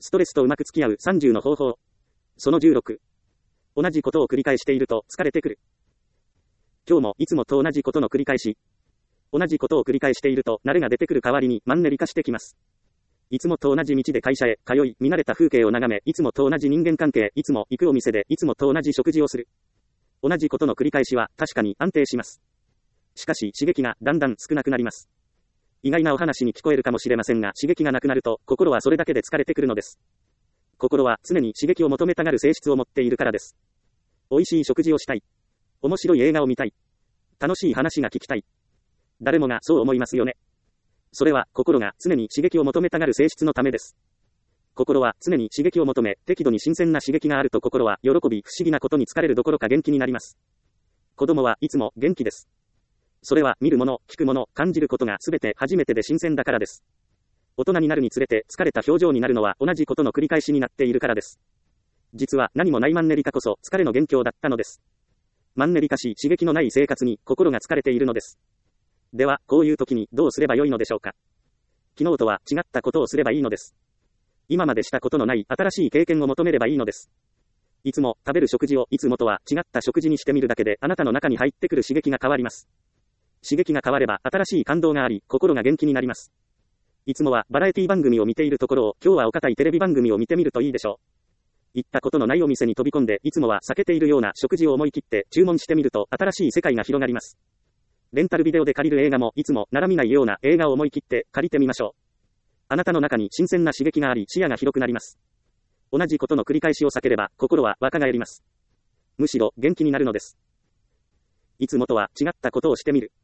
ストレスとうまく付き合う30の方法。その16。同じことを繰り返していると疲れてくる。今日もいつもと同じことの繰り返し。同じことを繰り返していると慣れが出てくる代わりにマンネリ化してきます。いつもと同じ道で会社へ通い、見慣れた風景を眺め、いつもと同じ人間関係、いつも行くお店でいつもと同じ食事をする。同じことの繰り返しは確かに安定します。しかし刺激がだんだん少なくなります。意外なお話に聞こえるかもしれませんが、刺激がなくなると心はそれだけで疲れてくるのです。心は常に刺激を求めたがる性質を持っているからです。美味しい食事をしたい。面白い映画を見たい。楽しい話が聞きたい。誰もがそう思いますよね。それは心が常に刺激を求めたがる性質のためです。心は常に刺激を求め、適度に新鮮な刺激があると心は喜び、不思議なことに疲れるどころか元気になります。子供はいつも元気です。それは見るもの、聞くもの、感じることがすべて初めてで新鮮だからです。大人になるにつれて疲れた表情になるのは同じことの繰り返しになっているからです。実は何もないマンネリ化こそ疲れの元凶だったのです。マンネリ化し刺激のない生活に心が疲れているのです。では、こういう時にどうすればよいのでしょうか。昨日とは違ったことをすればいいのです。今までしたことのない新しい経験を求めればいいのです。いつも食べる食事をいつもとは違った食事にしてみるだけであなたの中に入ってくる刺激が変わります。刺激が変われば新しい感動があり、心が元気になります。いつもはバラエティ番組を見ているところを今日はお堅いテレビ番組を見てみるといいでしょう。行ったことのないお店に飛び込んでいつもは避けているような食事を思い切って注文してみると新しい世界が広がります。レンタルビデオで借りる映画もいつもなら見ないような映画を思い切って借りてみましょう。あなたの中に新鮮な刺激があり視野が広くなります。同じことの繰り返しを避ければ心は若返ります。むしろ元気になるのです。いつもとは違ったことをしてみる。